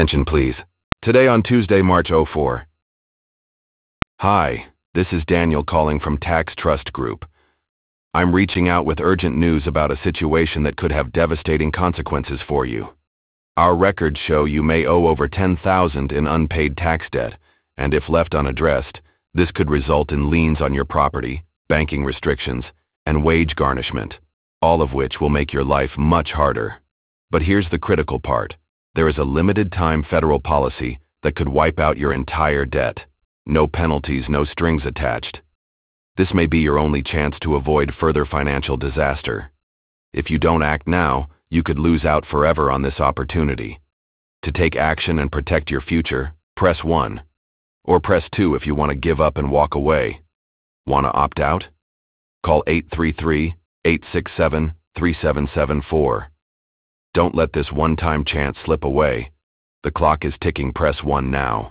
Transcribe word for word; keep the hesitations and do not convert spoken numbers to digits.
Attention, please. Today on Tuesday, March oh four. Hi, this is Daniel calling from Tax Trust Group. I'm reaching out with urgent news about a situation that could have devastating consequences for you. Our records show you may owe over ten thousand dollars in unpaid tax debt, and if left unaddressed, this could result in liens on your property, banking restrictions, and wage garnishment, all of which will make your life much harder. But here's the critical part. There is a limited-time federal policy that could wipe out your entire debt. No penalties, no strings attached. This may be your only chance to avoid further financial disaster. If you don't act now, you could lose out forever on this opportunity. To take action and protect your future, press one. Or press two if you want to give up and walk away. Want to opt out? Call eight three three, eight six seven, three seven seven four. Don't let this one-time chance slip away. The clock is ticking. Press one now.